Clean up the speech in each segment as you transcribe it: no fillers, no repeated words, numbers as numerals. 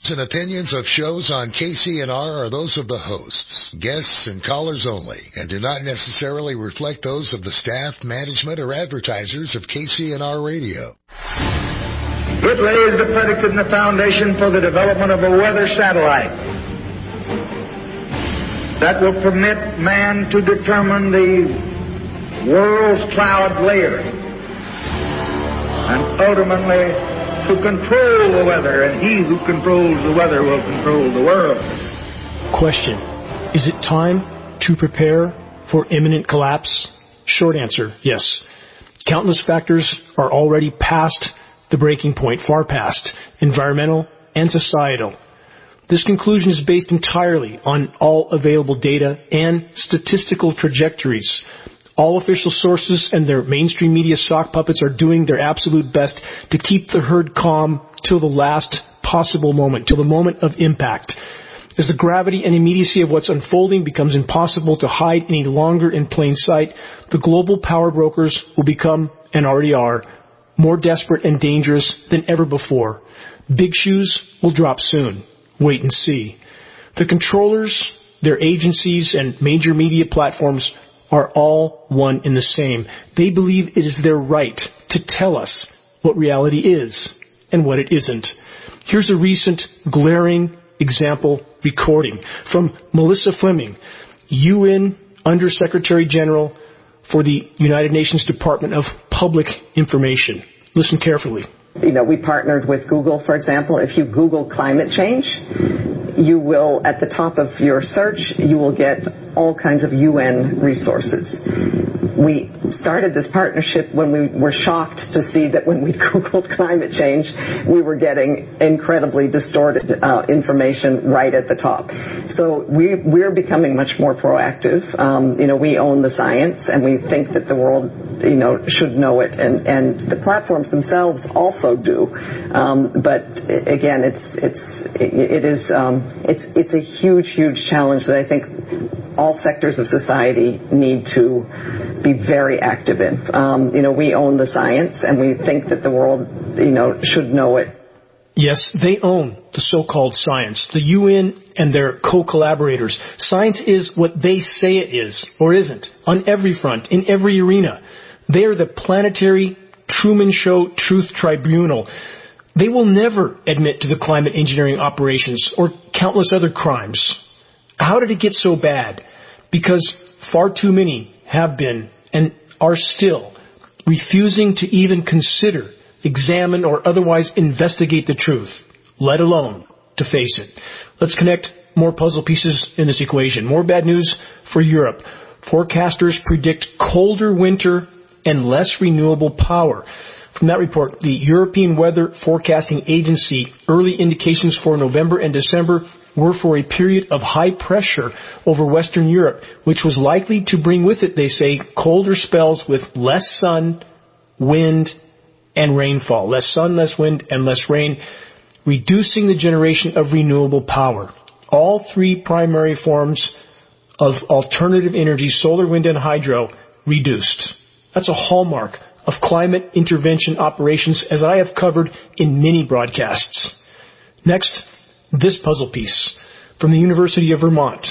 and opinions of shows on KCNR are those of the hosts, guests, and callers only, and do not necessarily reflect those of the staff, management, or advertisers of KCNR Radio. It lays the predicate and the foundation for the development of a weather satellite that will permit man to determine the world's cloud layer and ultimately to control the weather, and he who controls the weather will control the world. Question: is it time to prepare for imminent collapse? Short answer: yes. Countless factors are already past the breaking point, far past, environmental and societal. This conclusion is based entirely on all available data and statistical trajectories. All official sources and their mainstream media sock puppets are doing their absolute best to keep the herd calm till the last possible moment, till the moment of impact. As the gravity and immediacy of what's unfolding becomes impossible to hide any longer in plain sight, the global power brokers will become, and already are, more desperate and dangerous than ever before. Big shoes will drop soon. Wait and see. The controllers, their agencies, and major media platforms are all one and the same. They believe it is their right to tell us what reality is and what it isn't. Here's a recent glaring example recording from Melissa Fleming, UN Undersecretary General for the United Nations Department of Public Information. Listen carefully. We partnered with Google, for example. If you Google climate change, you will, at the top of your search, you will get all kinds of UN resources. We started this partnership when we were shocked to see that when we Googled climate change, we were getting incredibly distorted information right at the top. So we're becoming much more proactive. We own the science, and we think that the world, should know it, and the platforms themselves also do. But again, it's a huge challenge that I think all sectors of society need to be very active in. We own the science, and we think that the world, should know it. Yes, they own the so-called science, the UN and their co-collaborators. Science is what they say it is, or isn't, on every front, in every arena. They are the planetary Truman Show Truth Tribunal. They will never admit to the climate engineering operations or countless other crimes. How did it get so bad? Because far too many have been and are still refusing to even consider, examine, or otherwise investigate the truth, let alone to face it. Let's connect more puzzle pieces in this equation. More bad news for Europe. Forecasters predict colder winter and less renewable power. From that report, the European Weather Forecasting Agency, early indications for November and December were for a period of high pressure over Western Europe, which was likely to bring with it, they say, colder spells with less sun, wind, and rainfall. Less sun, less wind, and less rain, reducing the generation of renewable power. All three primary forms of alternative energy, solar, wind, and hydro, reduced. That's a hallmark of climate intervention operations, as I have covered in many broadcasts. Next, this puzzle piece from the University of Vermont.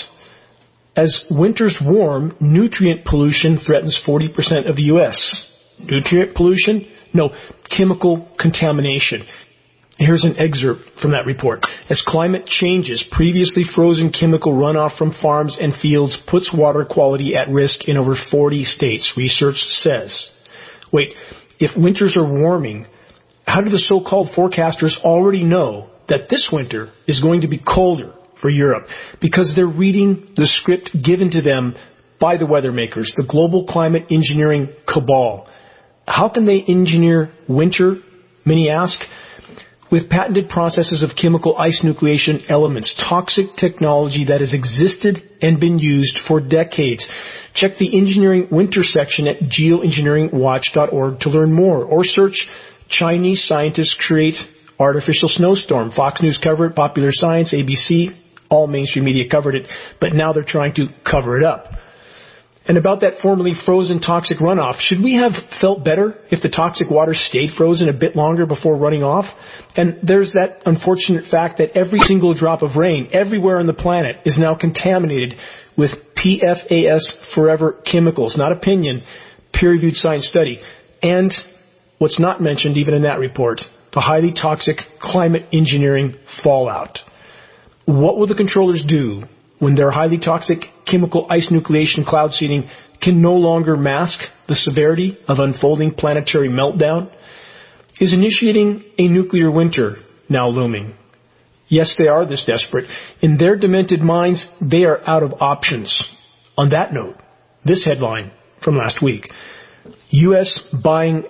As winters warm, nutrient pollution threatens 40% of the U.S. Nutrient pollution? No, chemical contamination. Here's an excerpt from that report. As climate changes, previously frozen chemical runoff from farms and fields puts water quality at risk in over 40 states, research says. Wait, if winters are warming, how do the so-called forecasters already know that this winter is going to be colder for Europe? Because they're reading the script given to them by the weather makers, the global climate engineering cabal. How can they engineer winter, many ask? With patented processes of chemical ice nucleation elements, toxic technology that has existed and been used for decades. Check the engineering winter section at geoengineeringwatch.org to learn more, or search Chinese scientists create artificial snowstorm. Fox News covered it, Popular Science, ABC, all mainstream media covered it, but now they're trying to cover it up. And about that formerly frozen toxic runoff, should we have felt better if the toxic water stayed frozen a bit longer before running off? And there's that unfortunate fact that every single drop of rain everywhere on the planet is now contaminated with PFAS forever chemicals. Not opinion, peer-reviewed science study. And what's not mentioned even in that report, the highly toxic climate engineering fallout. What will the controllers do when their highly toxic chemical ice nucleation cloud seeding can no longer mask the severity of unfolding planetary meltdown? Is initiating a nuclear winter now looming? Yes, they are this desperate. In their demented minds, they are out of options. On that note, this headline from last week. U.S. buying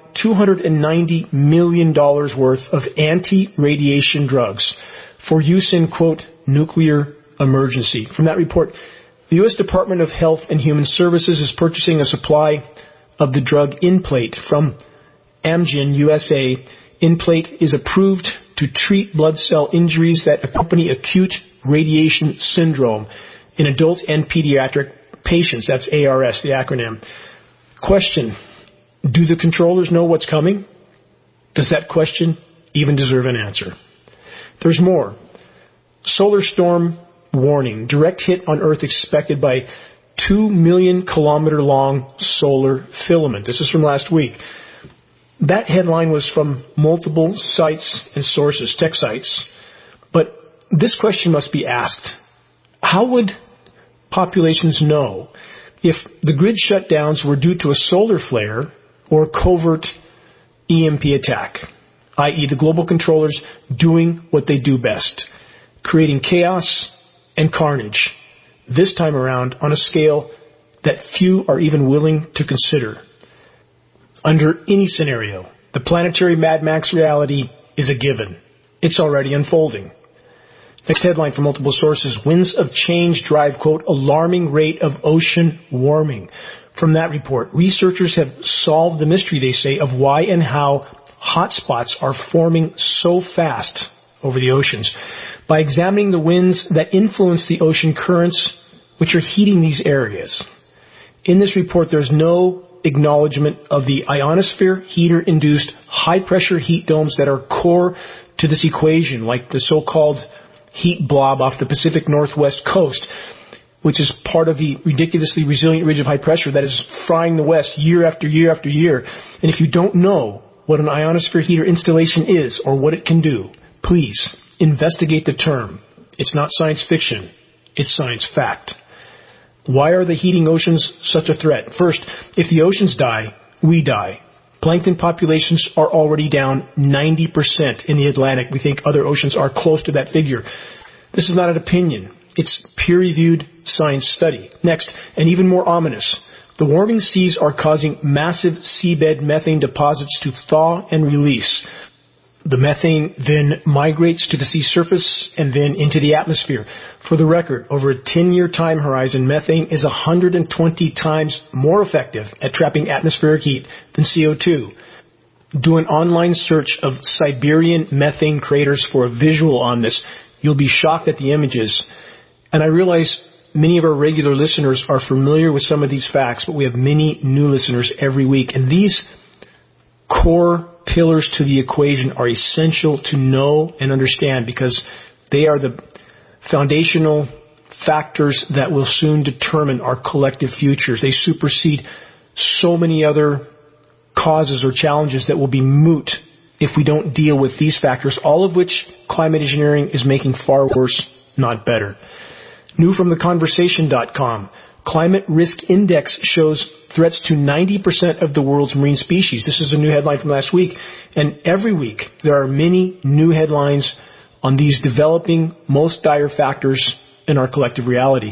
$290 million worth of anti-radiation drugs for use in, quote, nuclear emergency. From that report, the U.S. Department of Health and Human Services is purchasing a supply of the drug Nplate from Amgen USA. Nplate is approved to treat blood cell injuries that accompany acute radiation syndrome in adult and pediatric patients. That's ARS, the acronym. Question: do the controllers know what's coming? Does that question even deserve an answer? There's more. Solar storm warning. Direct hit on Earth expected by 2 million kilometer long solar filament. This is from last week. That headline was from multiple sites and sources, tech sites. But this question must be asked. How would populations know if the grid shutdowns were due to a solar flare or a covert EMP attack, i.e. the global controllers doing what they do best, creating chaos and carnage, this time around on a scale that few are even willing to consider? Under any scenario, the planetary Mad Max reality is a given. It's already unfolding. Next headline from multiple sources. Winds of change drive, quote, alarming rate of ocean warming. From that report, researchers have solved the mystery, they say, of why and how hotspots are forming so fast over the oceans by examining the winds that influence the ocean currents which are heating these areas. In this report, there's no acknowledgement of the ionosphere heater-induced high-pressure heat domes that are core to this equation, like the so-called heat blob off the Pacific Northwest coast, which is part of the ridiculously resilient ridge of high pressure that is frying the West year after year after year. And if you don't know what an ionosphere heater installation is or what it can do, please investigate the term. It's not science fiction. It's science fact. Why are the heating oceans such a threat? First, if the oceans die, we die. Plankton populations are already down 90% in the Atlantic. We think other oceans are close to that figure. This is not an opinion. It's peer-reviewed science study. Next, and even more ominous, the warming seas are causing massive seabed methane deposits to thaw and release. The methane then migrates to the sea surface and then into the atmosphere. For the record, over a 10-year time horizon, methane is 120 times more effective at trapping atmospheric heat than CO2. Do an online search of Siberian methane craters for a visual on this. You'll be shocked at the images. And I realize many of our regular listeners are familiar with some of these facts, but we have many new listeners every week. And these core pillars to the equation are essential to know and understand because they are the foundational factors that will soon determine our collective futures. They supersede so many other causes or challenges that will be moot if we don't deal with these factors, all of which climate engineering is making far worse, not better. New from theconversation.com. Climate Risk Index shows threats to 90% of the world's marine species. This is a new headline from last week. And every week there are many new headlines on these developing, most dire factors in our collective reality.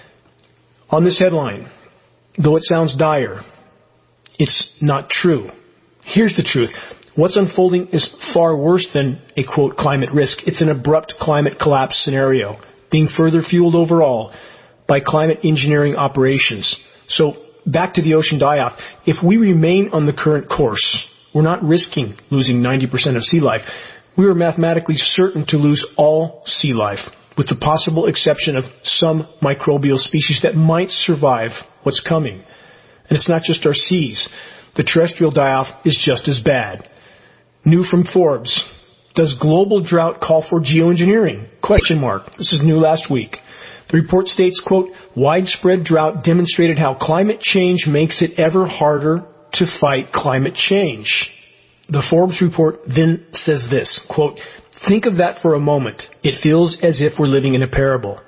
On this headline, though it sounds dire, it's not true. Here's the truth. What's unfolding is far worse than a, quote, climate risk. It's an abrupt climate collapse scenario being further fueled overall by climate engineering operations. So back to the ocean die-off. If we remain on the current course, we're not risking losing 90% of sea life. We are mathematically certain to lose all sea life. with the possible exception of some microbial species that might survive what's coming. And it's not just our seas. The terrestrial die-off is just as bad. New from Forbes. Does global drought call for geoengineering? ? This is new last week. The report states, quote, widespread drought demonstrated how climate change makes it ever harder to fight climate change. The Forbes report then says this, quote, think of that for a moment. It feels as if we're living in a parable.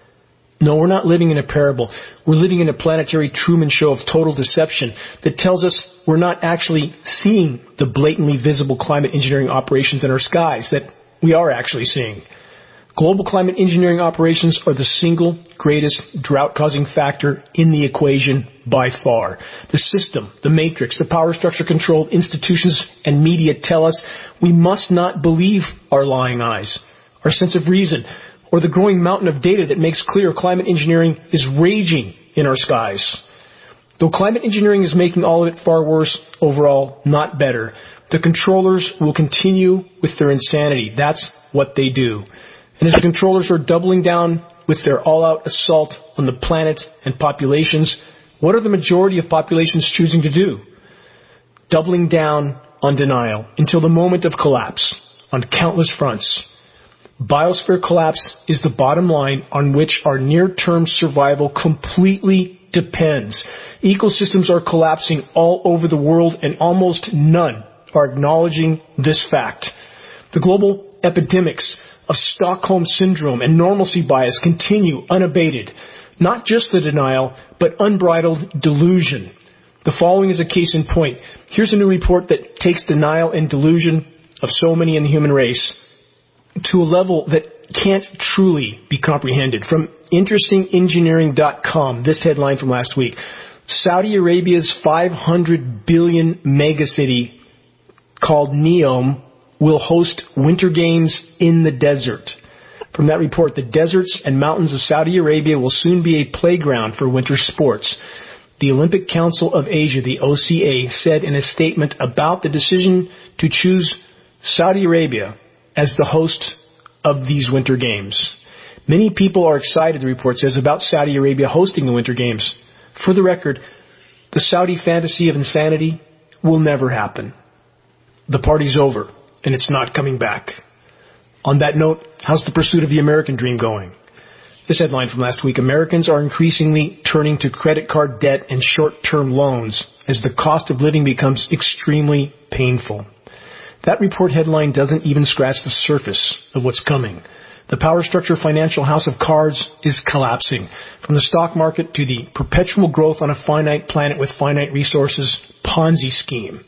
No, we're not living in a parable. We're living in a planetary Truman Show of total deception that tells us we're not actually seeing the blatantly visible climate engineering operations in our skies that we are actually seeing. Global climate engineering operations are the single greatest drought-causing factor in the equation by far. The system, the matrix, the power structure-controlled institutions and media tell us we must not believe our lying eyes, our sense of reason, or the growing mountain of data that makes clear climate engineering is raging in our skies. Though climate engineering is making all of it far worse, overall, not better, the controllers will continue with their insanity. That's what they do. And as the controllers are doubling down with their all-out assault on the planet and populations, what are the majority of populations choosing to do? Doubling down on denial until the moment of collapse on countless fronts. Biosphere collapse is the bottom line on which our near-term survival completely depends. Ecosystems are collapsing all over the world and almost none are acknowledging this fact. The global epidemics of Stockholm Syndrome and normalcy bias continue unabated. Not just the denial, but unbridled delusion. The following is a case in point. Here's a new report that takes denial and delusion of so many in the human race to a level that can't truly be comprehended. From InterestingEngineering.com, this headline from last week. Saudi Arabia's 500 billion megacity called Neom will host winter games in the desert. From that report, the deserts and mountains of Saudi Arabia will soon be a playground for winter sports. The Olympic Council of Asia, the OCA, said in a statement about the decision to choose Saudi Arabia as the host of these winter games. Many people are excited, the report says, about Saudi Arabia hosting the winter games. For the record, the Saudi fantasy of insanity will never happen. The party's over, and it's not coming back. On that note, how's the pursuit of the American dream going? This headline from last week, Americans are increasingly turning to credit card debt and short-term loans as the cost of living becomes extremely painful. That report headline doesn't even scratch the surface of what's coming. The power structure financial house of cards is collapsing. From the stock market to the perpetual growth on a finite planet with finite resources Ponzi scheme.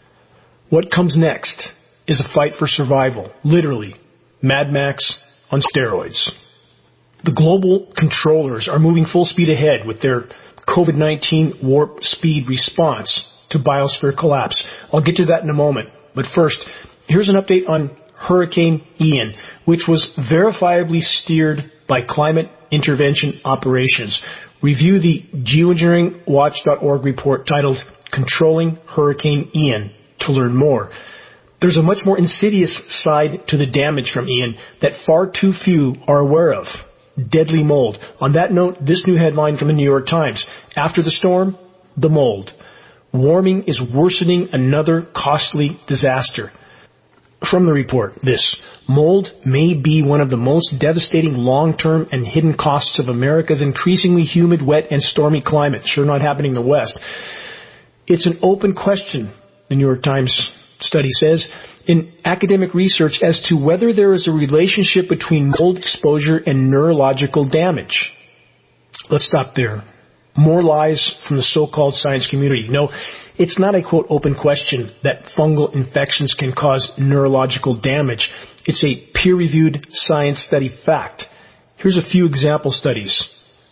What comes next is a fight for survival, literally. Mad Max on steroids. The global controllers are moving full speed ahead with their COVID-19 warp speed response to biosphere collapse. I'll get to that in a moment. But first, here's an update on Hurricane Ian, which was verifiably steered by Climate Intervention Operations. Review the geoengineeringwatch.org report titled Controlling Hurricane Ian to learn more. There's a much more insidious side to the damage from Ian that far too few are aware of. Deadly mold. On that note, this new headline from the New York Times. After the storm, the mold. Warming is worsening another costly disaster. From the report, this. Mold may be one of the most devastating long-term and hidden costs of America's increasingly humid, wet, and stormy climate. Sure not happening in the West. It's an open question, the New York Times study says, in academic research as to whether there is a relationship between mold exposure and neurological damage. Let's stop there. More lies from the so-called science community. No, it's not a, quote, open question that fungal infections can cause neurological damage. It's a peer-reviewed science study fact. Here's a few example studies.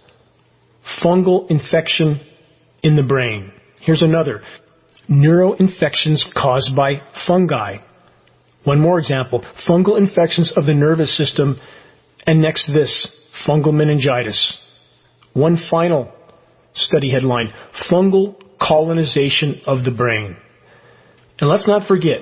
Fungal infection in the brain. Here's another. Neuroinfections caused by fungi. One more example. Fungal infections of the nervous system. And next to this, fungal meningitis. One final study headline, fungal colonization of the brain. And let's not forget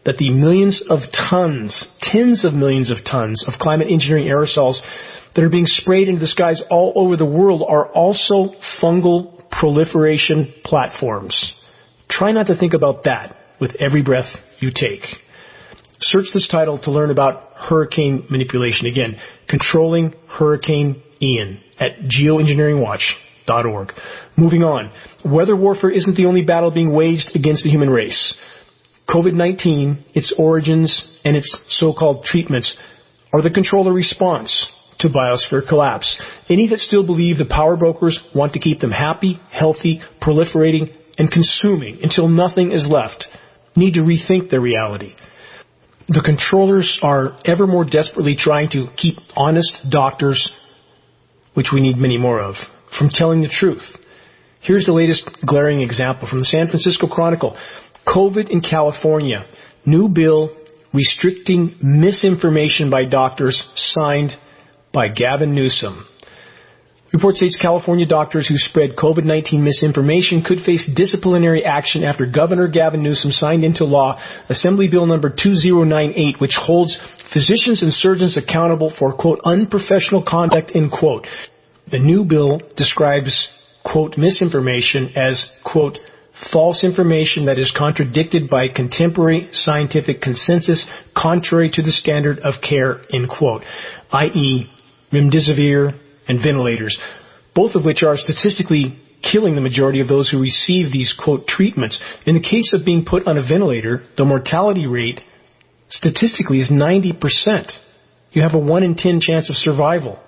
that the millions of tons, tens of millions of tons of climate engineering aerosols that are being sprayed into the skies all over the world are also fungal proliferation platforms. Try not to think about that with every breath you take. Search this title to learn about hurricane manipulation. Again, Controlling Hurricane Ian at geoengineeringwatch.org. Moving on. Weather warfare isn't the only battle being waged against the human race. COVID-19, its origins, and its so-called treatments are the controller response to biosphere collapse. Any that still believe the power brokers want to keep them happy, healthy, proliferating, and consuming until nothing is left need to rethink their reality. The controllers are ever more desperately trying to keep honest doctors, which we need many more of, from telling the truth. Here's the latest glaring example from the San Francisco Chronicle. COVID in California. New bill restricting misinformation by doctors, signed by Gavin Newsom. Report states California doctors who spread COVID-19 misinformation could face disciplinary action after Governor Gavin Newsom signed into law Assembly Bill number 2098, which holds physicians and surgeons accountable for, quote, unprofessional conduct, end quote. The new bill describes, quote, misinformation as, quote, false information that is contradicted by contemporary scientific consensus contrary to the standard of care, end quote, i.e., remdesivir and ventilators, both of which are statistically killing the majority of those who receive these, quote, treatments. In the case of being put on a ventilator, the mortality rate statistically is 90%. You have a 1 in 10 chance of survival.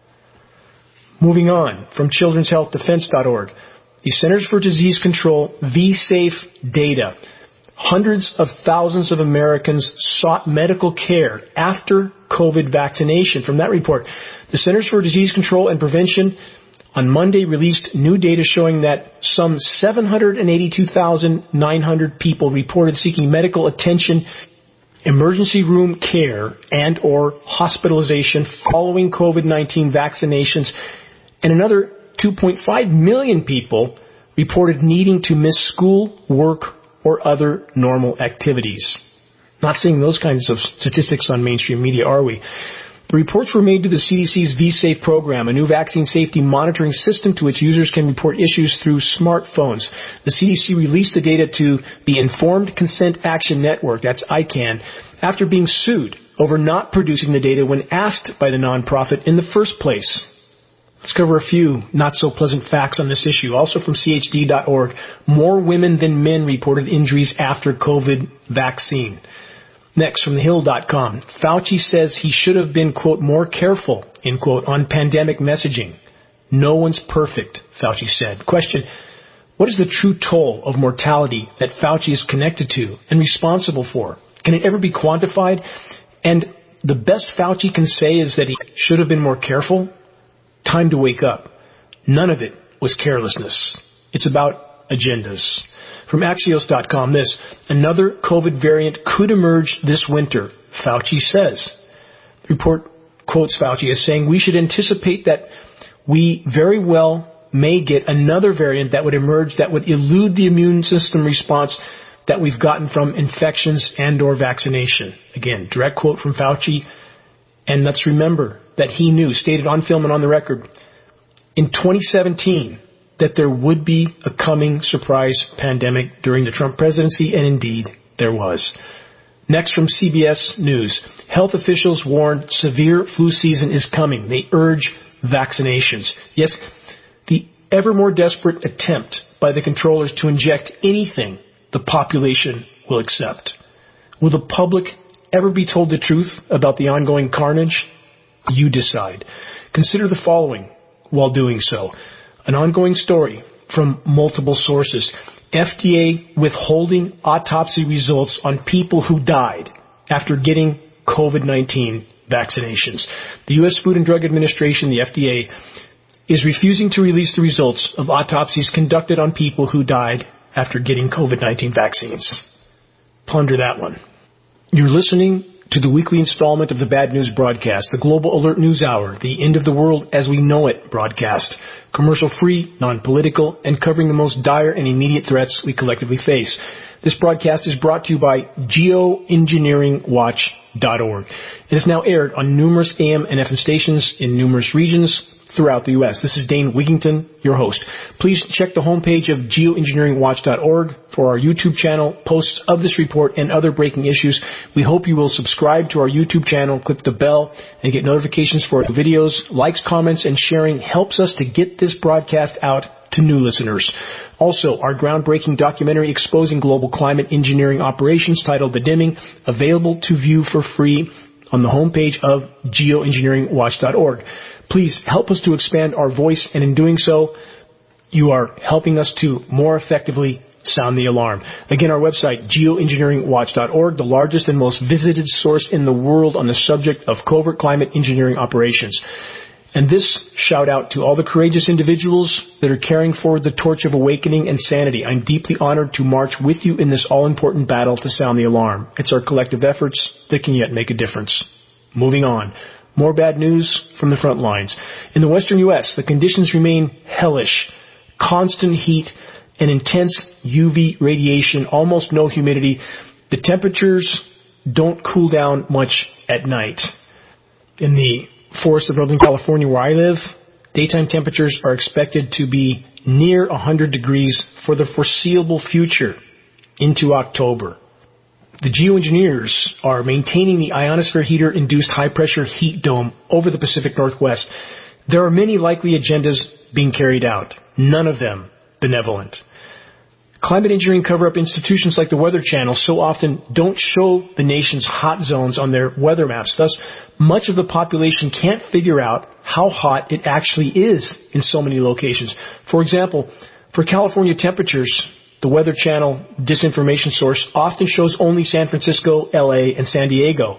Moving on, from childrenshealthdefense.org, the Centers for Disease Control vSafe data. Hundreds of thousands of Americans sought medical care after COVID vaccination. From that report, the Centers for Disease Control and Prevention on Monday released new data showing that some 782,900 people reported seeking medical attention, emergency room care, and or hospitalization following COVID-19 vaccinations, and another 2.5 million people reported needing to miss school, work, or other normal activities. Not seeing those kinds of statistics on mainstream media, are we? The reports were made to the CDC's vSafe program, a new vaccine safety monitoring system to which users can report issues through smartphones. The CDC released the data to the Informed Consent Action Network, that's ICANN, after being sued over not producing the data when asked by the nonprofit in the first place. Let's cover a few not-so-pleasant facts on this issue. Also from CHD.org, more women than men reported injuries after COVID vaccine. Next, from thehill.com, Fauci says he should have been, quote, more careful, end quote, on pandemic messaging. No one's perfect, Fauci said. Question, what is the true toll of mortality that Fauci is connected to and responsible for? Can it ever be quantified? And the best Fauci can say is that he should have been more careful? Time to wake up. None of it was carelessness. It's about agendas. From Axios.com, this, another COVID variant could emerge this winter, Fauci says. The report quotes Fauci as saying we should anticipate that we very well may get another variant that would emerge that would elude the immune system response that we've gotten from infections and or vaccination. Again, direct quote from Fauci. And let's remember that he knew, stated on film and on the record, in 2017, that there would be a coming surprise pandemic during the Trump presidency, and indeed there was. Next, from CBS News, health officials warn severe flu season is coming. They urge vaccinations. Yes, the ever more desperate attempt by the controllers to inject anything the population will accept. Will the public ever be told the truth about the ongoing carnage? You decide. Consider the following while doing so. An ongoing story from multiple sources. FDA withholding autopsy results on people who died after getting COVID-19 vaccinations. The U.S. Food and Drug Administration, the FDA, is refusing to release the results of autopsies conducted on people who died after getting COVID-19 vaccines. Ponder that one. You're listening to the weekly installment of the Bad News broadcast, the Global Alert News Hour, the end of the world as we know it broadcast. Commercial-free, non-political, and covering the most dire and immediate threats we collectively face. This broadcast is brought to you by geoengineeringwatch.org. It is now aired on numerous AM and FM stations in numerous regions throughout the U.S. This is Dane Wigington, your host. Please check the homepage of geoengineeringwatch.org for our YouTube channel, posts of this report, and other breaking issues. We hope you will subscribe to our YouTube channel, click the bell, and get notifications for our videos. Likes, comments, and sharing helps us to get this broadcast out to new listeners. Also, our groundbreaking documentary exposing global climate engineering operations titled The Dimming, available to view for free on the homepage of geoengineeringwatch.org. Please help us to expand our voice, and in doing so, you are helping us to more effectively sound the alarm. Again, our website, geoengineeringwatch.org, the largest and most visited source in the world on the subject of covert climate engineering operations. And this shout out to all the courageous individuals that are carrying forward the torch of awakening and sanity. I'm deeply honored to march with you in this all-important battle to sound the alarm. It's our collective efforts that can yet make a difference. Moving on. More bad news from the front lines. In the western U.S., the conditions remain hellish. Constant heat and intense UV radiation, almost no humidity. The temperatures don't cool down much at night. In the forests of Northern California where I live, daytime temperatures are expected to be near 100 degrees for the foreseeable future into October. The geoengineers are maintaining the ionosphere heater-induced high-pressure heat dome over the Pacific Northwest. There are many likely agendas being carried out, none of them benevolent. Climate engineering cover-up institutions like the Weather Channel so often don't show the nation's hot zones on their weather maps. Thus, much of the population can't figure out how hot it actually is in so many locations. For example, for California temperatures, the Weather Channel disinformation source often shows only San Francisco, LA, and San Diego,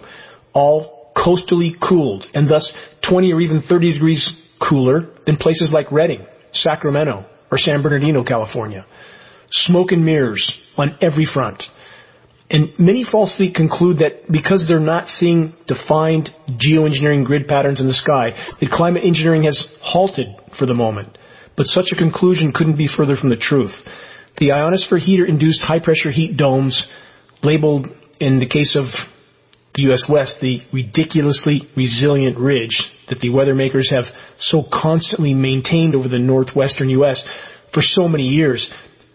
all coastally cooled, and thus 20 or even 30 degrees cooler than places like Redding, Sacramento, or San Bernardino, California. Smoke and mirrors on every front. And many falsely conclude that because they're not seeing defined geoengineering grid patterns in the sky, that climate engineering has halted for the moment. But such a conclusion couldn't be further from the truth. The ionosphere heater-induced high-pressure heat domes, labeled in the case of the U.S. West, the ridiculously resilient ridge that the weather makers have so constantly maintained over the northwestern U.S. for so many years.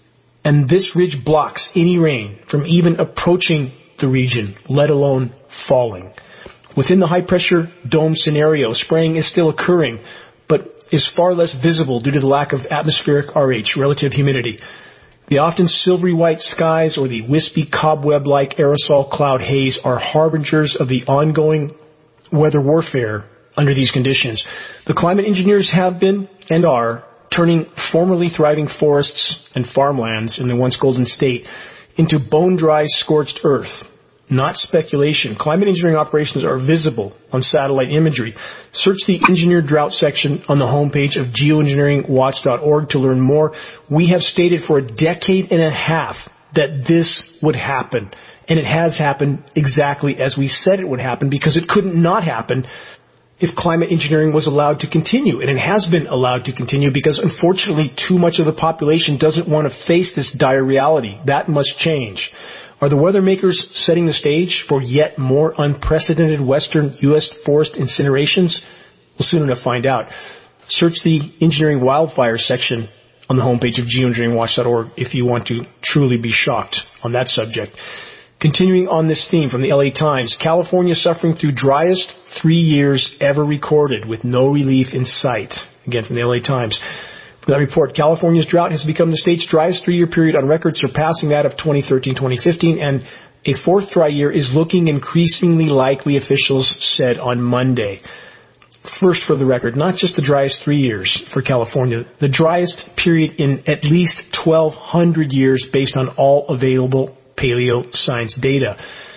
And this ridge blocks any rain from even approaching the region, let alone falling. Within the high-pressure dome scenario, spraying is still occurring, but is far less visible due to the lack of atmospheric RH, relative humidity. The often silvery white skies or the wispy cobweb-like aerosol cloud haze are harbingers of the ongoing weather warfare under these conditions. The climate engineers have been and are turning formerly thriving forests and farmlands in the once golden state into bone-dry scorched earth. Not speculation. Climate engineering operations are visible on satellite imagery. Search the engineered drought section on the homepage of geoengineeringwatch.org to learn more. We have stated for a decade and a half that this would happen. And it has happened exactly as we said it would happen, because it couldn't not happen if climate engineering was allowed to continue. And it has been allowed to continue because, unfortunately, too much of the population doesn't want to face this dire reality. That must change. Are the weather makers setting the stage for yet more unprecedented western U.S. forest incinerations? We'll soon enough find out. Search the engineering wildfire section on the homepage of geoengineeringwatch.org if you want to truly be shocked on that subject. Continuing on this theme from the LA Times, California suffering through driest 3 years ever recorded with no relief in sight. Again, from the LA Times. From that report, California's drought has become the state's driest 3-year period on record, surpassing that of 2013-2015, and a fourth dry year is looking increasingly likely, officials said on Monday. First, for the record, not just the driest 3 years for California, the driest period in at least 1,200 years based on all available paleo science data.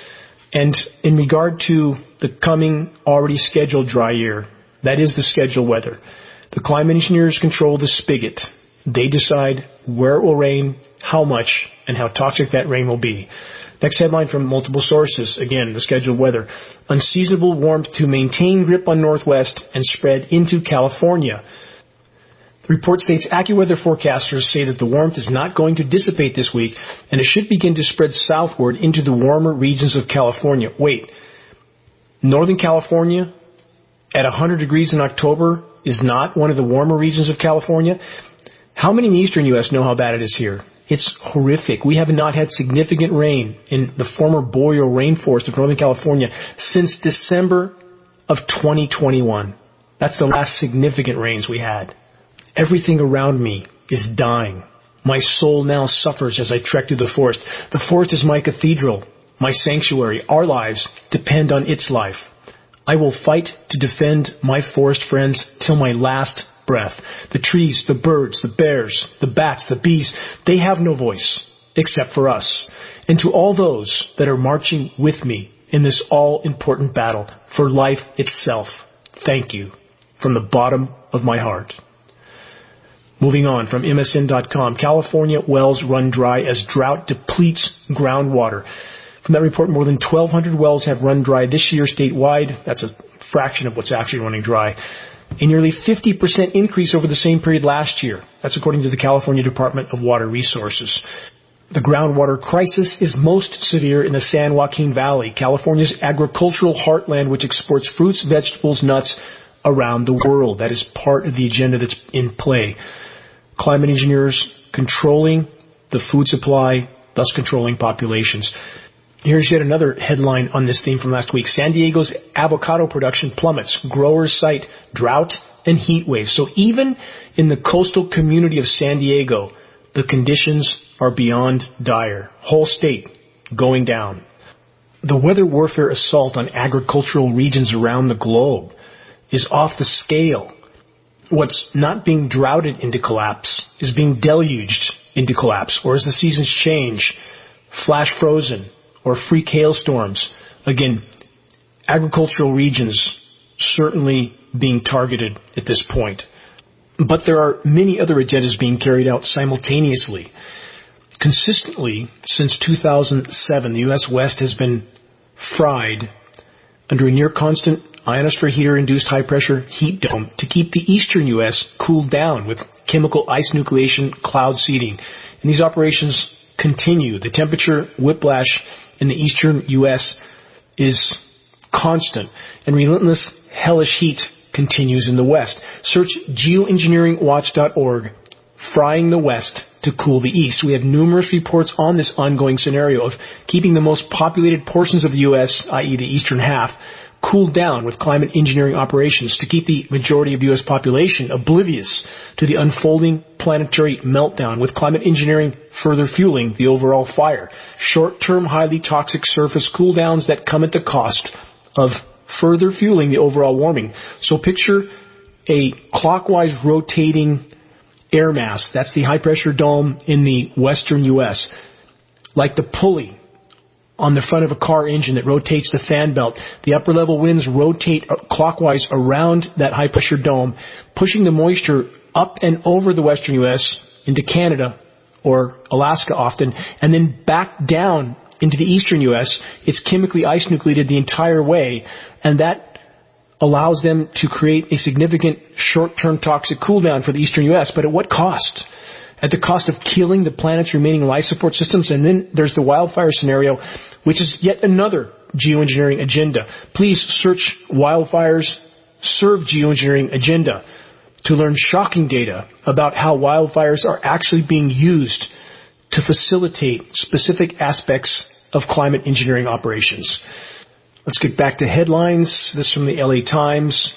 And in regard to the coming already scheduled dry year, that is the scheduled weather. The climate engineers control the spigot. They decide where it will rain, how much, and how toxic that rain will be. Next headline from multiple sources. Again, the scheduled weather. Unseasonable warmth to maintain grip on Northwest and spread into California. The Report states AccuWeather forecasters say that the warmth is not going to dissipate this week, and it should begin to spread southward into the warmer regions of California. Wait, Northern California at 100 degrees in October is not one of the warmer regions of California? How many in the eastern U.S. know how bad it is here? It's horrific. We have not had significant rain in the former boreal rainforest of Northern California since December of 2021. That's the last significant rains we had. Everything around me is dying. My soul now suffers as I trek through the forest. The forest is my cathedral, my sanctuary. Our lives depend on its life. I will fight to defend my forest friends till my last breath. The trees, the birds, the bears, the bats, the bees, they have no voice except for us. And to all those that are marching with me in this all-important battle for life itself, thank you from the bottom of my heart. Moving on from MSN.com, California wells run dry as drought depletes groundwater. From that report, more than 1,200 wells have run dry this year statewide. That's a fraction of what's actually running dry. A nearly 50% increase over the same period last year. That's according to the California Department of Water Resources. The groundwater crisis is most severe in the San Joaquin Valley, California's agricultural heartland, which exports fruits, vegetables, nuts around the world. That is part of the agenda that's in play. Climate engineers controlling the food supply, thus controlling populations. Here's yet another headline on this theme from last week. San Diego's avocado production plummets. Growers cite drought and heat waves. So even in the coastal community of San Diego, the conditions are beyond dire. Whole state going down. The weather warfare assault on agricultural regions around the globe is off the scale. What's not being droughted into collapse is being deluged into collapse, or as the seasons change, flash frozen, or freak hailstorms. Again, agricultural regions certainly being targeted at this point. But there are many other agendas being carried out simultaneously. Consistently, since 2007, the U.S. West has been fried under a near-constant ionosphere heater-induced high-pressure heat dome to keep the eastern U.S. cooled down with chemical ice nucleation cloud seeding. And these operations continue. The temperature whiplash in the eastern U.S. is constant, and relentless hellish heat continues in the west. Search geoengineeringwatch.org, frying the west to cool the east. We have numerous reports on this ongoing scenario of keeping the most populated portions of the U.S., i.e. the eastern half, cooled down with climate engineering operations to keep the majority of the U.S. population oblivious to the unfolding planetary meltdown, with climate engineering further fueling the overall fire. Short-term, highly toxic surface cool-downs that come at the cost of further fueling the overall warming. So picture a clockwise rotating air mass. That's the high-pressure dome in the western U.S. Like the pulley on the front of a car engine that rotates the fan belt. The upper level winds rotate clockwise around that high pressure dome, pushing the moisture up and over the western U.S. into Canada or Alaska often, and then back down into the eastern U.S. It's chemically ice nucleated the entire way, and that allows them to create a significant short-term toxic cooldown for the eastern U.S., but at what cost? At the cost of killing the planet's remaining life support systems. And then there's the wildfire scenario, which is yet another geoengineering agenda. Please search wildfires serve geoengineering agenda to learn shocking data about how wildfires are actually being used to facilitate specific aspects of climate engineering operations. Let's get back to headlines. This from the LA Times.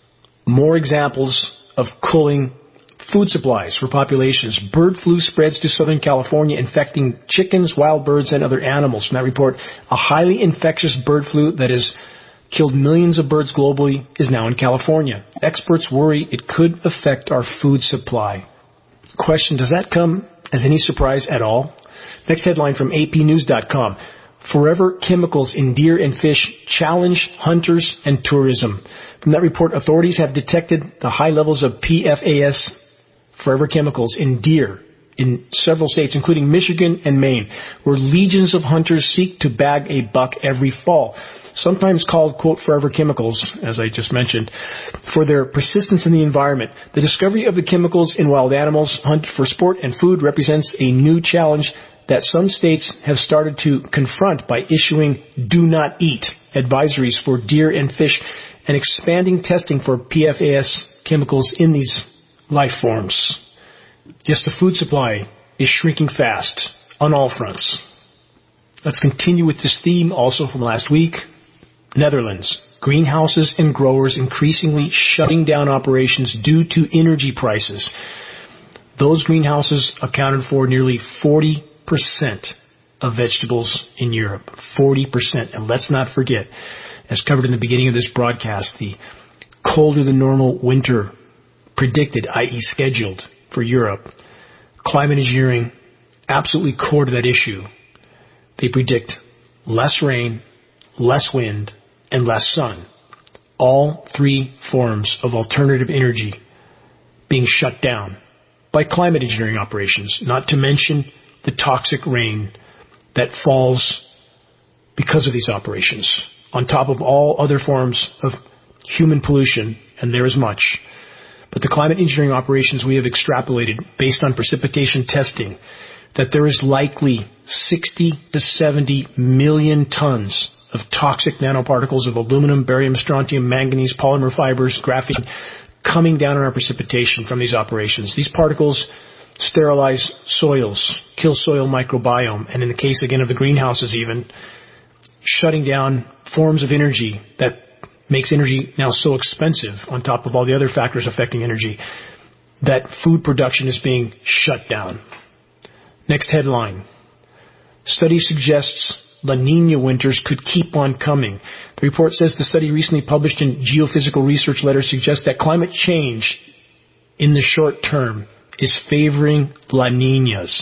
More examples of cooling food supplies for populations. Bird flu spreads to Southern California, infecting chickens, wild birds, and other animals. From that report, a highly infectious bird flu that has killed millions of birds globally is now in California. Experts worry it could affect our food supply. Question, does that come as any surprise at all? Next headline from APnews.com. Forever chemicals in deer and fish challenge hunters and tourism. From that report, authorities have detected the high levels of PFAS, forever chemicals, in deer in several states, including Michigan and Maine, where legions of hunters seek to bag a buck every fall, sometimes called, quote, forever chemicals, as I just mentioned, for their persistence in the environment. The discovery of the chemicals in wild animals hunted for sport and food represents a new challenge that some states have started to confront by issuing do not eat advisories for deer and fish and expanding testing for PFAS chemicals in these life forms. Yes, the food supply is shrinking fast on all fronts. Let's continue with this theme also from last week. Netherlands. Greenhouses and growers increasingly shutting down operations due to energy prices. Those greenhouses accounted for nearly 40% of vegetables in Europe. 40%. And let's not forget, as covered in the beginning of this broadcast, the colder than normal winter predicted, i.e. scheduled, for Europe. Climate engineering, absolutely core to that issue. They predict less rain, less wind, and less sun. All three forms of alternative energy being shut down by climate engineering operations, not to mention the toxic rain that falls because of these operations, on top of all other forms of human pollution, and there is much. But the climate engineering operations we have extrapolated based on precipitation testing that there is likely 60 to 70 million tons of toxic nanoparticles of aluminum, barium, strontium, manganese, polymer fibers, graphene coming down on our precipitation from these operations. These particles sterilize soils, kill soil microbiome, and in the case again of the greenhouses even, shutting down forms of energy that makes energy now so expensive on top of all the other factors affecting energy that food production is being shut down. Next headline. Study suggests La Nina winters could keep on coming. The report says the study recently published in Geophysical Research Letter suggests that climate change in the short term is favoring La Ninas.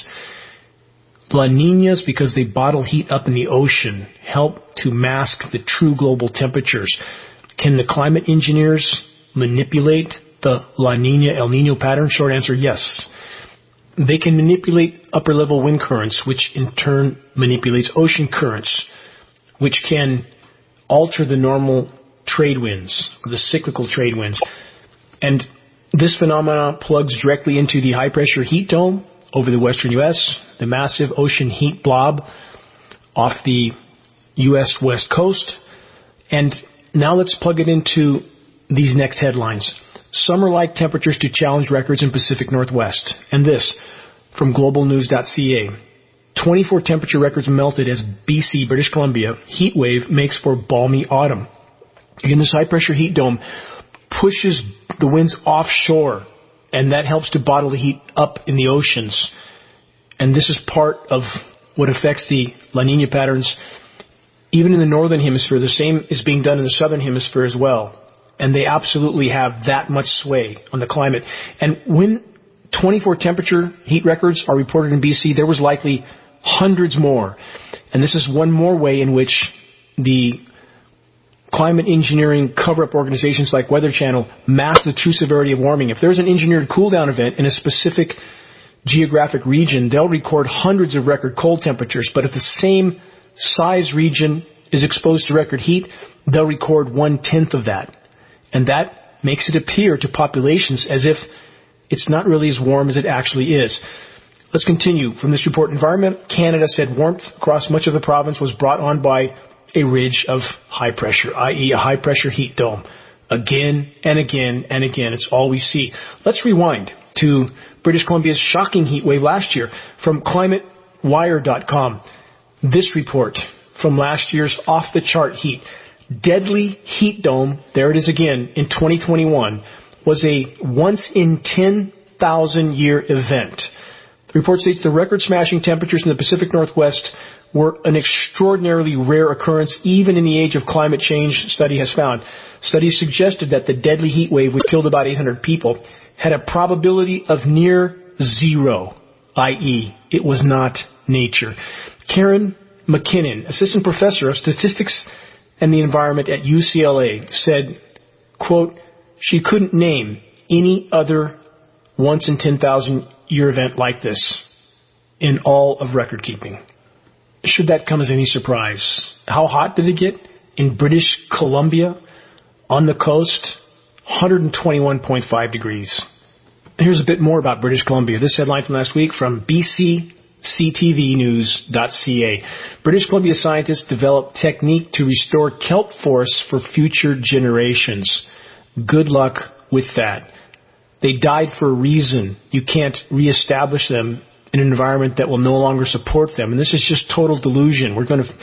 La Ninas, because they bottle heat up in the ocean, help to mask the true global temperatures. Can the climate engineers manipulate the La Nina, El Nino pattern? Short answer, yes. They can manipulate upper-level wind currents, which in turn manipulates ocean currents, which can alter the normal trade winds, the cyclical trade winds. And this phenomenon plugs directly into the high-pressure heat dome over the western U.S., the massive ocean heat blob off the U.S. west coast. And now let's plug it into these next headlines. Summer-like temperatures to challenge records in Pacific Northwest. And this from globalnews.ca. 24 temperature records melted as BC, British Columbia, heat wave makes for balmy autumn. Again, this high-pressure heat dome pushes the winds offshore, and that helps to bottle the heat up in the oceans. And this is part of what affects the La Nina patterns. Even in the northern hemisphere, the same is being done in the southern hemisphere as well. And they absolutely have that much sway on the climate. And when 24 temperature heat records are reported in BC, there was likely hundreds more. And this is one more way in which the climate engineering cover-up organizations like Weather Channel mask the true severity of warming. If there's an engineered cool-down event in a specific geographic region, they'll record hundreds of record cold temperatures. But if the same size region is exposed to record heat, they'll record 1/10 of that. And that makes it appear to populations as if it's not really as warm as it actually is. Let's continue. From this report, Environment Canada said warmth across much of the province was brought on by a ridge of high pressure, i.e. a high pressure heat dome. Again and again and again, it's all we see. Let's rewind to British Columbia's shocking heat wave last year from ClimateWire.com. This report from last year's off-the-chart heat. Deadly heat dome, there it is again, in 2021, was a once-in-10,000-year event. The report states the record-smashing temperatures in the Pacific Northwest were an extraordinarily rare occurrence, even in the age of climate change, study has found. Studies suggested that the deadly heat wave, which killed about 800 people, had a probability of near zero, i.e., it was not nature. Karen McKinnon, assistant professor of statistics and the environment at UCLA, said, quote, she couldn't name any other once-in-10,000 1-year event like this in all of record keeping. Should that come as any surprise? How hot did it get? In British Columbia, on the coast, 121.5 degrees. Here's a bit more about British Columbia. This headline from last week from bcctvnews.ca. British Columbia scientists develop technique to restore kelp forests for future generations. Good luck with that. They died for a reason. You can't reestablish them in an environment that will no longer support them. And this is just total delusion. We're going to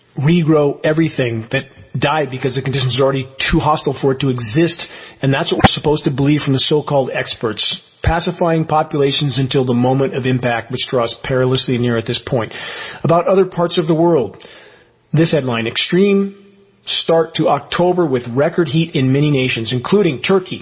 regrow everything that died because the conditions are already too hostile for it to exist. And that's what we're supposed to believe from the so-called experts. Pacifying populations until the moment of impact, which draws perilously near at this point. About other parts of the world. This headline, extreme start to October with record heat in many nations, including Turkey,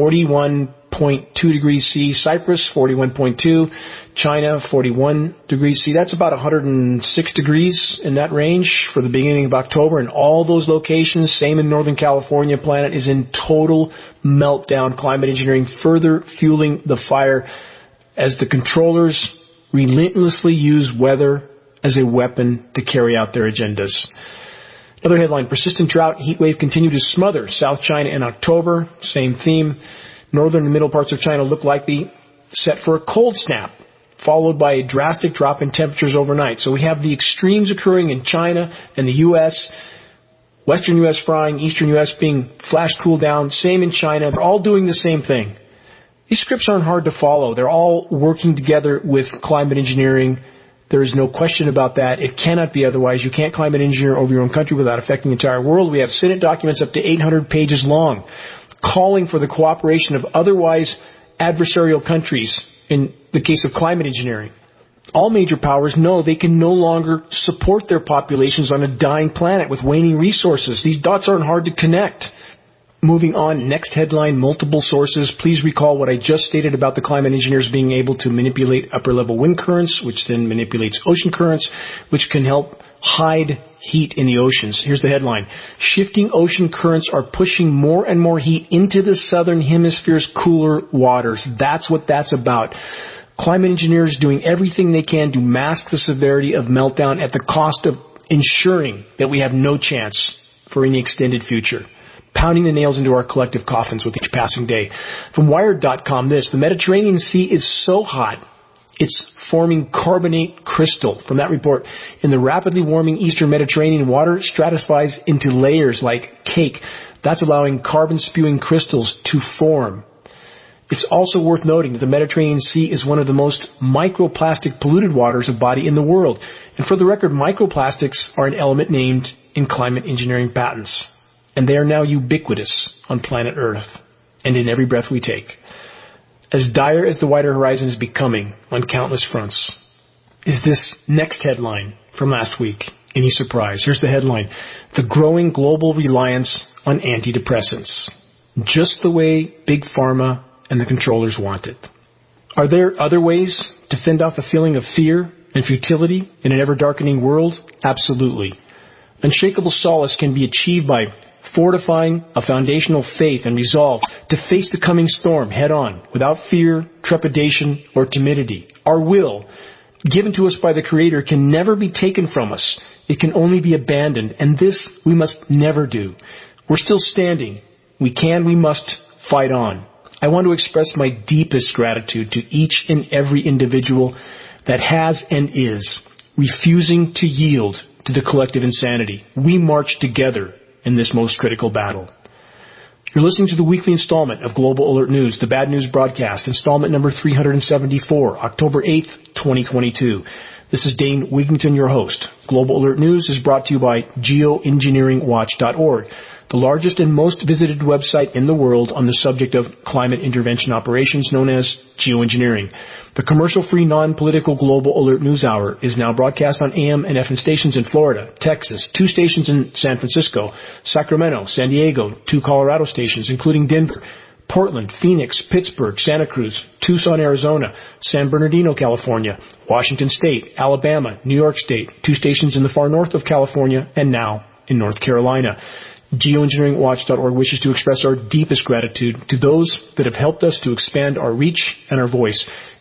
41.2 degrees C, Cyprus, 41.2, China, 41 degrees C. That's about 106 degrees in that range for the beginning of October. And all those locations, same in Northern California, planet is in total meltdown. Climate engineering further fueling the fire as the controllers relentlessly use weather as a weapon to carry out their agendas. Another headline, persistent drought, heat wave continue to smother South China in October. Same theme. Northern and middle parts of China look likely set for a cold snap, followed by a drastic drop in temperatures overnight. So we have the extremes occurring in China and the U.S., Western U.S. frying, Eastern U.S. being flash cool down, same in China. They're all doing the same thing. These scripts aren't hard to follow. They're all working together with climate engineering. There is no question about that. It cannot be otherwise. You can't climate engineer over your own country without affecting the entire world. We have Senate documents up to 800 pages long calling for the cooperation of otherwise adversarial countries in the case of climate engineering. All major powers know they can no longer support their populations on a dying planet with waning resources. These dots aren't hard to connect. Moving on, next headline, multiple sources. Please recall what I just stated about the climate engineers being able to manipulate upper-level wind currents, which then manipulates ocean currents, which can help hide heat in the oceans. Here's the headline. Shifting ocean currents are pushing more and more heat into the southern hemisphere's cooler waters. That's what that's about. Climate engineers doing everything they can to mask the severity of meltdown at the cost of ensuring that we have no chance for any extended future. Pounding the nails into our collective coffins with each passing day. From Wired.com, the Mediterranean Sea is so hot, it's forming carbonate crystal. From that report, in the rapidly warming eastern Mediterranean, water stratifies into layers like cake. That's allowing carbon-spewing crystals to form. It's also worth noting that the Mediterranean Sea is one of the most microplastic polluted waters of body in the world. And for the record, microplastics are an element named in climate engineering patents. And they are now ubiquitous on planet Earth and in every breath we take. As dire as the wider horizon is becoming on countless fronts, is this next headline from last week any surprise? Here's the headline. The growing global reliance on antidepressants. Just the way Big Pharma and the controllers want it. Are there other ways to fend off a feeling of fear and futility in an ever-darkening world? Absolutely. Unshakable solace can be achieved by fortifying a foundational faith and resolve to face the coming storm head-on without fear, trepidation, or timidity. Our will, given to us by the Creator, can never be taken from us. It can only be abandoned, and this we must never do. We're still standing. We must fight on. I want to express my deepest gratitude to each and every individual that has and is refusing to yield to the collective insanity. We march together in this most critical battle. You're listening to the weekly installment of Global Alert News, the Bad News Broadcast, installment number 374, October 8th, 2022. This is Dane Wigington, your host. Global Alert News is brought to you by geoengineeringwatch.org, the largest and most visited website in the world on the subject of climate intervention operations known as geoengineering. The commercial-free, non-political Global Alert News Hour is now broadcast on AM and FM stations in Florida, Texas, 2 stations in San Francisco, Sacramento, San Diego, 2 Colorado stations, including Denver, Portland, Phoenix, Pittsburgh, Santa Cruz, Tucson, Arizona, San Bernardino, California, Washington State, Alabama, New York State, 2 stations in the far north of California, and now in North Carolina. Geoengineeringwatch.org wishes to express our deepest gratitude to those that have helped us to expand our reach and our voice.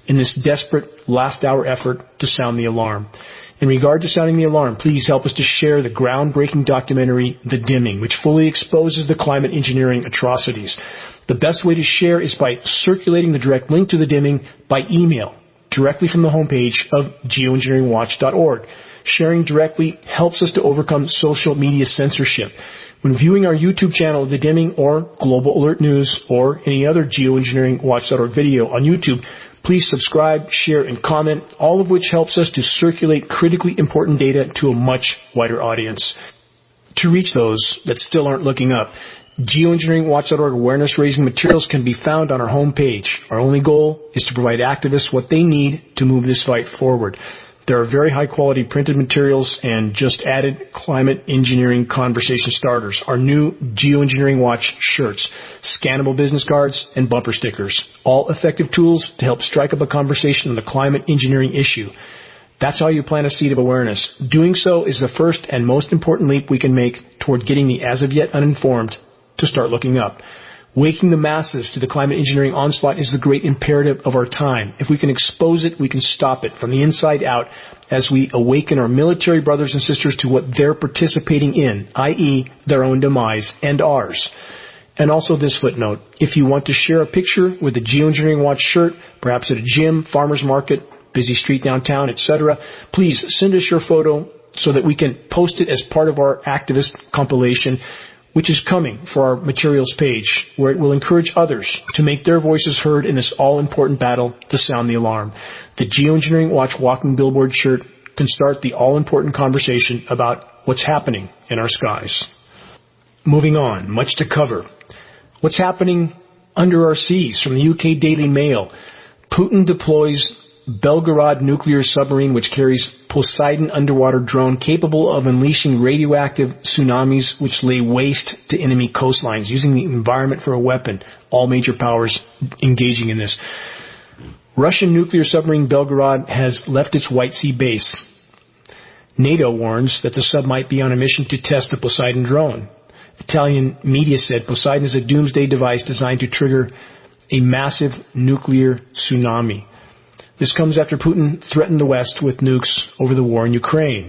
in this desperate last-hour effort to sound the alarm. In regard to sounding the alarm, please help us to share the groundbreaking documentary, The Dimming, which fully exposes the climate engineering atrocities. The best way to share is by circulating the direct link to The Dimming by email, directly from the homepage of geoengineeringwatch.org. Sharing directly helps us to overcome social media censorship. When viewing our YouTube channel, The Dimming, or Global Alert News, or any other geoengineeringwatch.org video on YouTube, please subscribe, share, and comment, all of which helps us to circulate critically important data to a much wider audience. To reach those that still aren't looking up, geoengineeringwatch.org awareness-raising materials can be found on our homepage. Our only goal is to provide activists what they need to move this fight forward. There are very high-quality printed materials and just added climate engineering conversation starters, our new Geoengineering Watch shirts, scannable business cards, and bumper stickers. All effective tools to help strike up a conversation on the climate engineering issue. That's how you plant a seed of awareness. Doing so is the first and most important leap we can make toward getting the as-of-yet uninformed to start looking up. Waking the masses to the climate engineering onslaught is the great imperative of our time. If we can expose it, we can stop it from the inside out as we awaken our military brothers and sisters to what they're participating in, i.e. their own demise and ours. And also this footnote, if you want to share a picture with a Geoengineering Watch shirt, perhaps at a gym, farmer's market, busy street downtown, etc., please send us your photo so that we can post it as part of our activist compilation, which is coming for our materials page, where it will encourage others to make their voices heard in this all-important battle to sound the alarm. The Geoengineering Watch walking billboard shirt can start the all-important conversation about what's happening in our skies. Moving on, much to cover. What's happening under our seas? From the UK Daily Mail, Putin deploys Belgorod nuclear submarine which carries Poseidon underwater drone capable of unleashing radioactive tsunamis which lay waste to enemy coastlines, using the environment for a weapon. All major powers engaging in this. Russian nuclear submarine Belgorod has left its White Sea base. NATO warns that the sub might be on a mission to test the Poseidon drone. Italian media said Poseidon is a doomsday device designed to trigger a massive nuclear tsunami. This comes after Putin threatened the West with nukes over the war in Ukraine.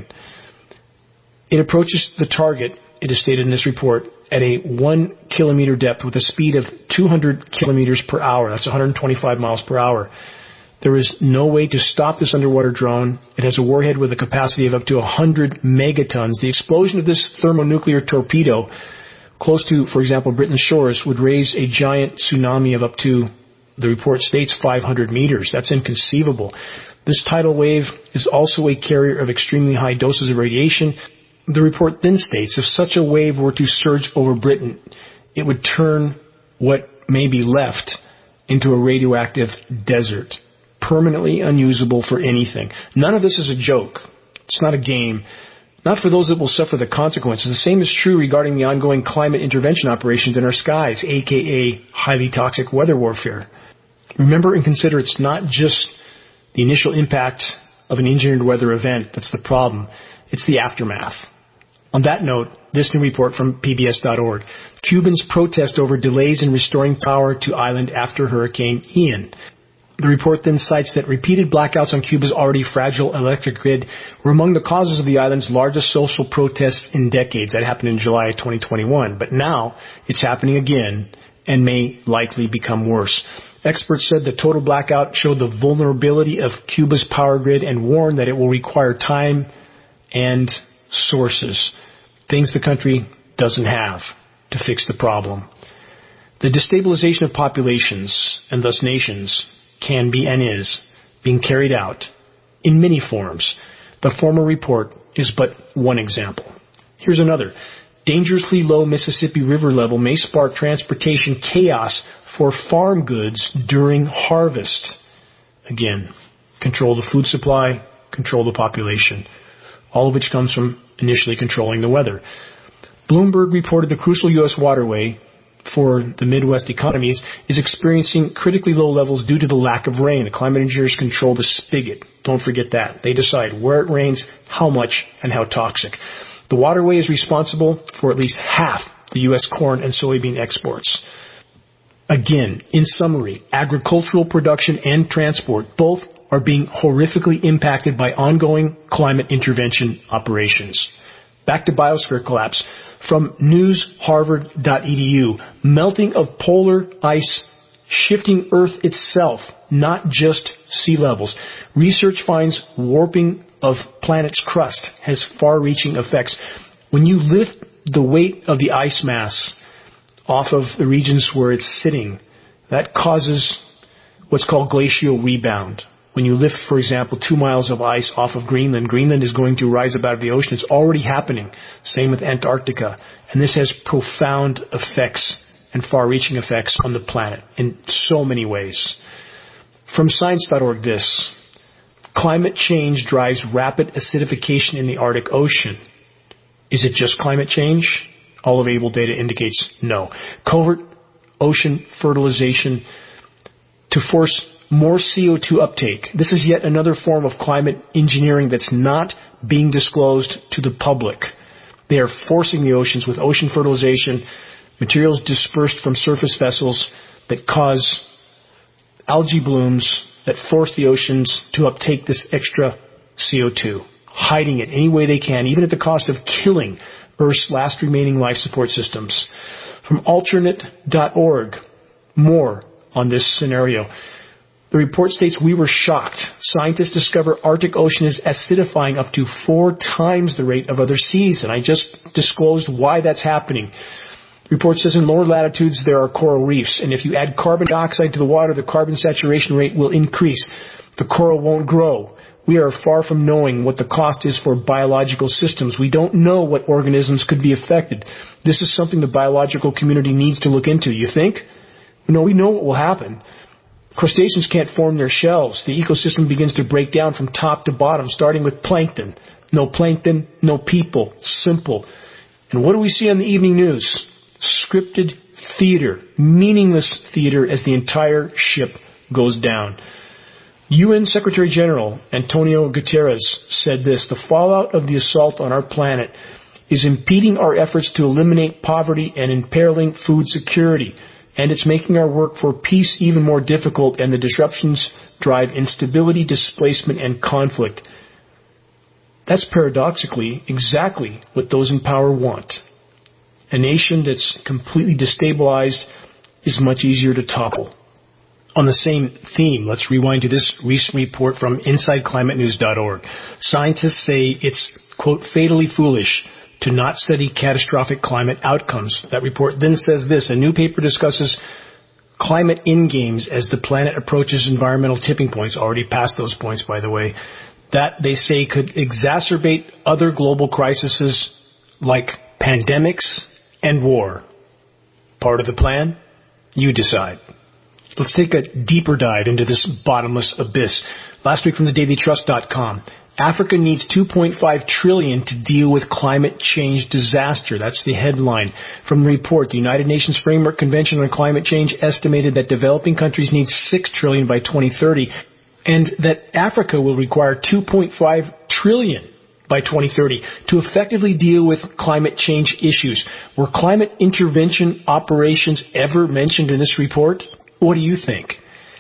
It approaches the target, it is stated in this report, at a 1 kilometer depth with a speed of 200 kilometers per hour. That's 125 miles per hour. There is no way to stop this underwater drone. It has a warhead with a capacity of up to 100 megatons. The explosion of this thermonuclear torpedo close to, for example, Britain's shores would raise a giant tsunami of up to, the report states, 500 meters. That's inconceivable. This tidal wave is also a carrier of extremely high doses of radiation. The report then states if such a wave were to surge over Britain, it would turn what may be left into a radioactive desert, permanently unusable for anything. None of this is a joke. It's not a game. Not for those that will suffer the consequences. The same is true regarding the ongoing climate intervention operations in our skies, aka highly toxic weather warfare. Remember and consider it's not just the initial impact of an engineered weather event that's the problem. It's the aftermath. On that note, this new report from PBS.org. Cubans protest over delays in restoring power to island after Hurricane Ian. The report then cites that repeated blackouts on Cuba's already fragile electric grid were among the causes of the island's largest social protests in decades. That happened in July 2021. But now it's happening again and may likely become worse. Experts said the total blackout showed the vulnerability of Cuba's power grid and warned that it will require time and sources, things the country doesn't have, to fix the problem. The destabilization of populations, and thus nations, can be and is being carried out in many forms. The former report is but one example. Here's another. Dangerously low Mississippi River level may spark transportation chaos for farm goods during harvest. Again, control the food supply, control the population, all of which comes from initially controlling the weather. Bloomberg reported the crucial U.S. waterway for the Midwest economies is experiencing critically low levels due to the lack of rain. The climate engineers control the spigot. Don't forget that. They decide where it rains, how much, and how toxic. The waterway is responsible for at least half the U.S. corn and soybean exports. Again, in summary, agricultural production and transport both are being horrifically impacted by ongoing climate intervention operations. Back to biosphere collapse. From newsharvard.edu, melting of polar ice shifting Earth itself, not just sea levels. Research finds warping of planet's crust has far-reaching effects. When you lift the weight of the ice mass off of the regions where it's sitting, that causes what's called glacial rebound. When you lift, for example, 2 miles of ice off of Greenland, Greenland is going to rise up out of the ocean. It's already happening. Same with Antarctica. And this has profound effects and far-reaching effects on the planet in so many ways. From science.org, this: climate change drives rapid acidification in the Arctic Ocean. Is it just climate change? All available data indicates no. Covert ocean fertilization to force more CO2 uptake. This is yet another form of climate engineering that's not being disclosed to the public. They are forcing the oceans with ocean fertilization, materials dispersed from surface vessels that cause algae blooms that force the oceans to uptake this extra CO2, hiding it any way they can, even at the cost of killing Earth's last remaining life support systems. From alternate.org, more on this scenario. The report states, we were shocked. Scientists discover Arctic Ocean is acidifying up to 4 times the rate of other seas, and I just disclosed why that's happening. The report says in lower latitudes there are coral reefs, and if you add carbon dioxide to the water, the carbon saturation rate will increase. The coral won't grow. We are far from knowing what the cost is for biological systems. We don't know what organisms could be affected. This is something the biological community needs to look into. You think? No, we know what will happen. Crustaceans can't form their shells. The ecosystem begins to break down from top to bottom, starting with plankton. No plankton, no people. Simple. And what do we see on the evening news? Scripted theater, meaningless theater as the entire ship goes down. UN Secretary General Antonio Guterres said this: the fallout of the assault on our planet is impeding our efforts to eliminate poverty and imperiling food security, and it's making our work for peace even more difficult, and the disruptions drive instability, displacement, and conflict. That's paradoxically exactly what those in power want. A nation that's completely destabilized is much easier to topple. On the same theme, let's rewind to this recent report from InsideClimateNews.org. Scientists say it's, quote, fatally foolish to not study catastrophic climate outcomes. That report then says this: a new paper discusses climate endgames as the planet approaches environmental tipping points, already past those points, by the way, that they say could exacerbate other global crises like pandemics and war. Part of the plan? You decide. Let's take a deeper dive into this bottomless abyss. Last week from thedailytrust.com. Africa needs $2.5 trillion to deal with climate change disaster. That's the headline from the report. The United Nations Framework Convention on Climate Change estimated that developing countries need $6 trillion by 2030, and that Africa will require $2.5 trillion by 2030 to effectively deal with climate change issues. Were climate intervention operations ever mentioned in this report? What do you think?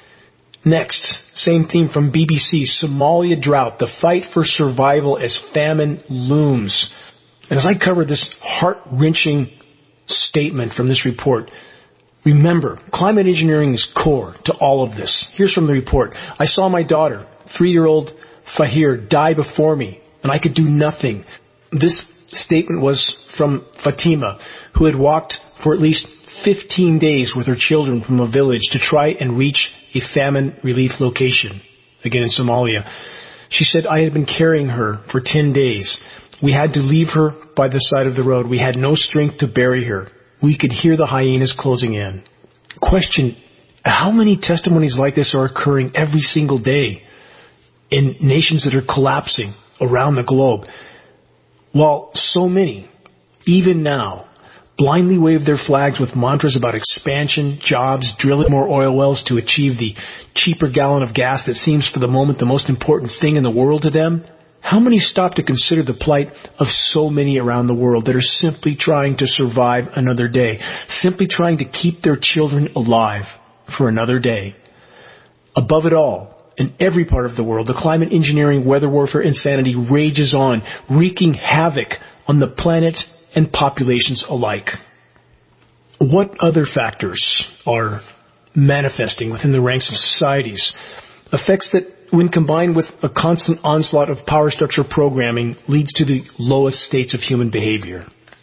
Next, same theme from BBC, Somalia drought, the fight for survival as famine looms. And as I cover this heart-wrenching statement from this report, remember, climate engineering is core to all of this. Here's from the report. I saw my daughter, 3-year-old Fahir, die before me, and I could do nothing. This statement was from Fatima, who had walked for at least 15 days with her children from a village to try and reach a famine relief location, again in Somalia. She said, I had been carrying her for 10 days. We had to leave her by the side of the road. We had no strength to bury her. We could hear the hyenas closing in. Question, how many testimonies like this are occurring every single day in nations that are collapsing around the globe? While so many, even now, blindly wave their flags with mantras about expansion, jobs, drilling more oil wells to achieve the cheaper gallon of gas that seems for the moment the most important thing in the world to them, How many stop to consider the plight of so many around the world that are simply trying to survive another day, simply trying to keep their children alive for another day? Above it all, in every part of the world, the climate engineering, weather warfare insanity rages on, wreaking havoc on the planet and populations alike. What other factors are manifesting within the ranks of societies? Effects that, when combined with a constant onslaught of power structure programming, leads to the lowest states of human behavior.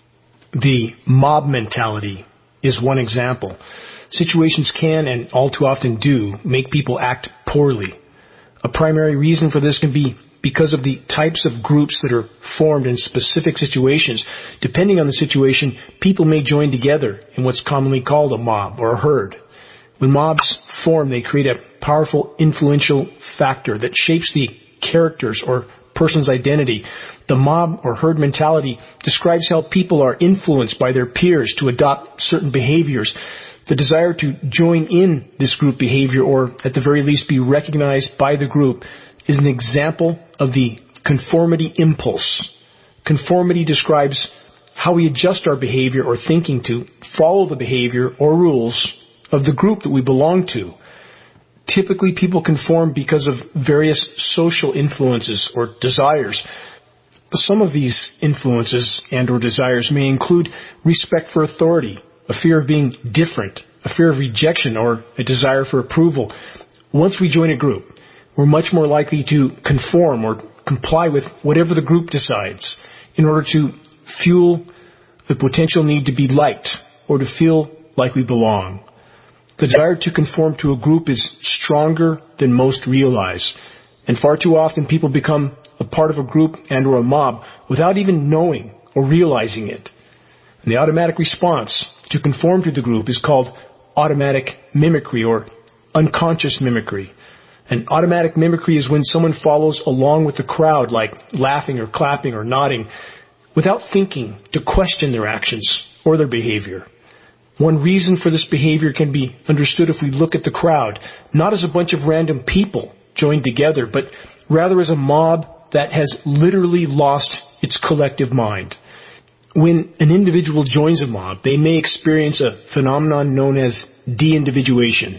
The mob mentality is one example. Situations can, and all too often do, make people act poorly. A primary reason for this can be because of the types of groups that are formed in specific situations. Depending on the situation, people may join together in what's commonly called a mob or a herd. When mobs form, they create a powerful, influential factor that shapes the characters or person's identity. The mob or herd mentality describes how people are influenced by their peers to adopt certain behaviors. The desire to join in this group behavior, or at the very least be recognized by the group, is an example of the conformity impulse. Conformity describes how we adjust our behavior or thinking to follow the behavior or rules of the group that we belong to. Typically, people conform because of various social influences or desires. Some of these influences and or desires may include respect for authority, a fear of being different, a fear of rejection, or a desire for approval. Once we join a group, we're much more likely to conform or comply with whatever the group decides in order to fuel the potential need to be liked or to feel like we belong. The desire to conform to a group is stronger than most realize, and far too often people become a part of a group and or a mob without even knowing or realizing it. And the automatic response to conform to the group is called automatic mimicry or unconscious mimicry. And automatic mimicry is when someone follows along with the crowd, like laughing or clapping or nodding, without thinking to question their actions or their behavior. One reason for this behavior can be understood if we look at the crowd, not as a bunch of random people joined together, but rather as a mob that has literally lost its collective mind. When an individual joins a mob, they may experience a phenomenon known as de-individuation.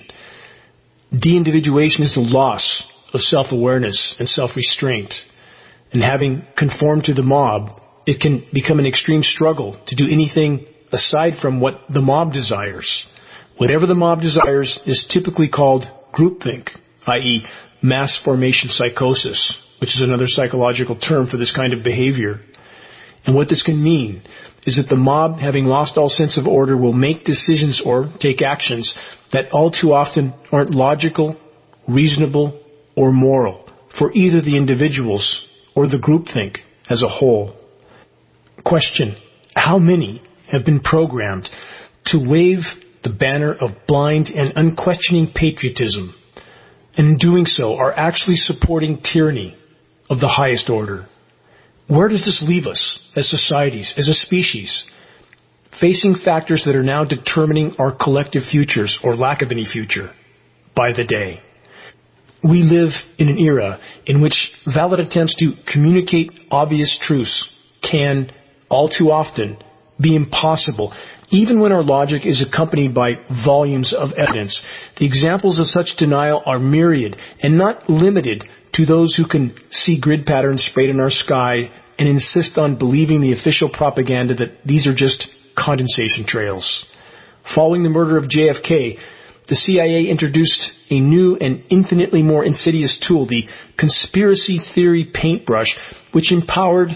De-individuation is the loss of self-awareness and self-restraint. And having conformed to the mob, it can become an extreme struggle to do anything aside from what the mob desires. Whatever the mob desires is typically called groupthink, i.e. mass formation psychosis, which is another psychological term for this kind of behavior. And what this can mean is that the mob, having lost all sense of order, will make decisions or take actions that all too often aren't logical, reasonable, or moral for either the individuals or the groupthink as a whole. Question: how many have been programmed to wave the banner of blind and unquestioning patriotism, and in doing so are actually supporting tyranny of the highest order? Where does this leave us as societies, as a species, facing factors that are now determining our collective futures or lack of any future by the day? We live in an era in which valid attempts to communicate obvious truths can, all too often, be impossible, even when our logic is accompanied by volumes of evidence. The examples of such denial are myriad and not limited to those who can see grid patterns sprayed in our sky and insist on believing the official propaganda that these are just condensation trails. Following the murder of JFK, the CIA introduced a new and infinitely more insidious tool, the conspiracy theory paintbrush, which empowered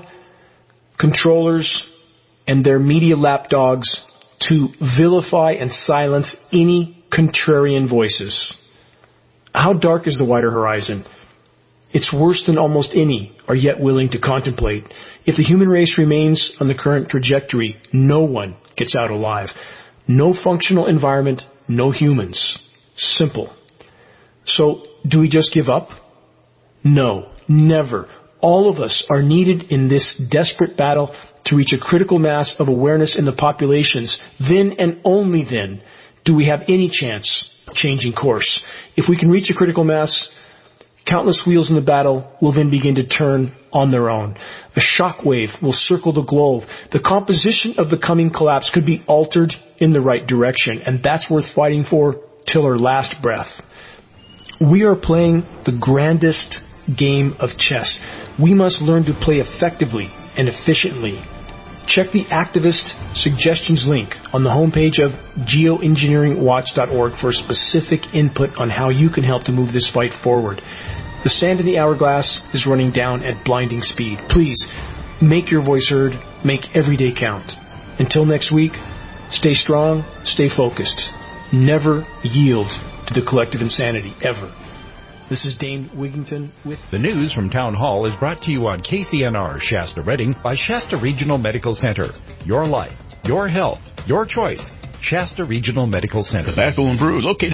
controllers and their media lapdogs to vilify and silence any contrarian voices. How dark is the wider horizon? It's worse than almost any are yet willing to contemplate. If the human race remains on the current trajectory, no one gets out alive. No functional environment, no humans. Simple. So, do we just give up? No, never. All of us are needed in this desperate battle to reach a critical mass of awareness in the populations. Then and only then do we have any chance of changing course. If we can reach a critical mass, Countless wheels in the battle will then begin to turn on their own. A shock wave will circle the globe. The composition of the coming collapse could be altered in the right direction, and that's worth fighting for till our last breath. We are playing the grandest game of chess. We must learn to play effectively and efficiently. Check the activist suggestions link on the homepage of geoengineeringwatch.org for specific input on how you can help to move this fight forward. The sand in the hourglass is running down at blinding speed. Please, make your voice heard. Make every day count. Until next week, stay strong, stay focused. Never yield to the collective insanity, ever. This is Dane Wigington with... The news from Town Hall is brought to you on KCNR Shasta Redding by Shasta Regional Medical Center. Your life, your health, your choice. Shasta Regional Medical Center. Tobacco and Brew, located